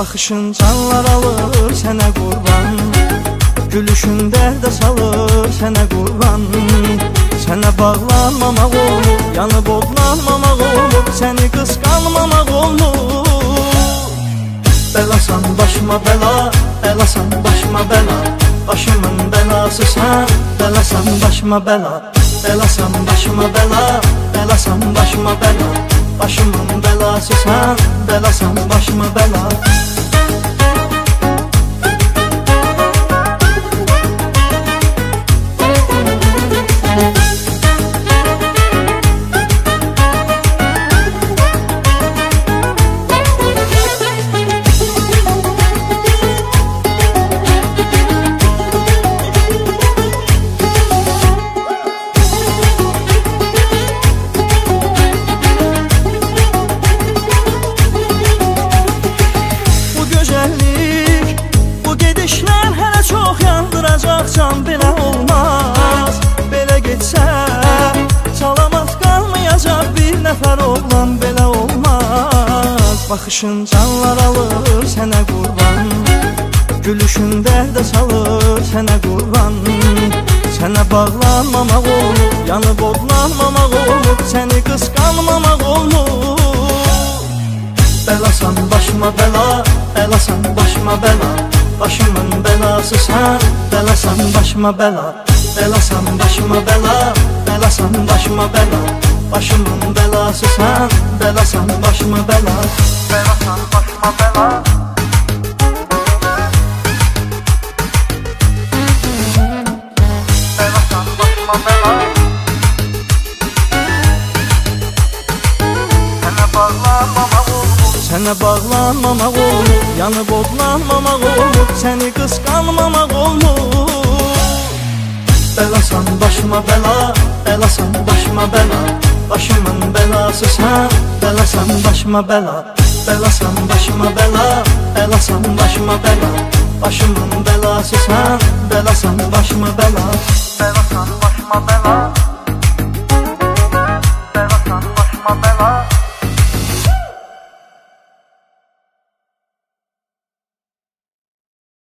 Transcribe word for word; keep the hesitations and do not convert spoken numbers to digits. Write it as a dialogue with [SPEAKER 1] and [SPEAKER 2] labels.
[SPEAKER 1] Baxışın canlar alır sənə qurban, gülüşün dərdə salır sənə qurban. Sənə bağlanmamaq olur, yanıb odlanmamaq olur, səni qısqanmamaq olur. Bəlasan başıma bəla, bəlasan başıma bəla, başımın bəlası sən. Bəlasan başıma bəla, bəlasan başıma bəla, bəlasan başıma bəla, başımın bəlası sən. Bəlasan başıma bəla. Can belə olmaz, belə getsə salamat qalmayacaq bir nəfər oğlan, belə olmaz. Baxışın canlar alır sənə qurban, gülüşün dərdə salır sənə qurban. Sənə bağlanmamaq olur, yanıb odlanmamaq olur, səni qısqanmamaq olur. Bəlasan başıma bəla, bəlasan başıma bəla, başımın bəlası sən. Bəlasan başıma bəla, bəlasan başıma bəla, bəlasan başıma bəla, başımın bəlası sən. Bəlasan başıma bəla, bəlasan başıma bəla. Bəlasan başıma bəla. Sənə bağlanmamaq olur, sənə bağlanmamaq olur, yanıb odlanmamaq olur, səni qısqanmamaq olur. Bəlasan başıma bəla, bəlasan başıma bəla, başımın bəlası sən. Bəlasan başıma bəla, bəlasan başıma bəla, bəlasan başıma bəla, başımın bəlası sən. Bəlasan başıma bəla, bəlasan başıma bəla, bəlasan başıma bəla.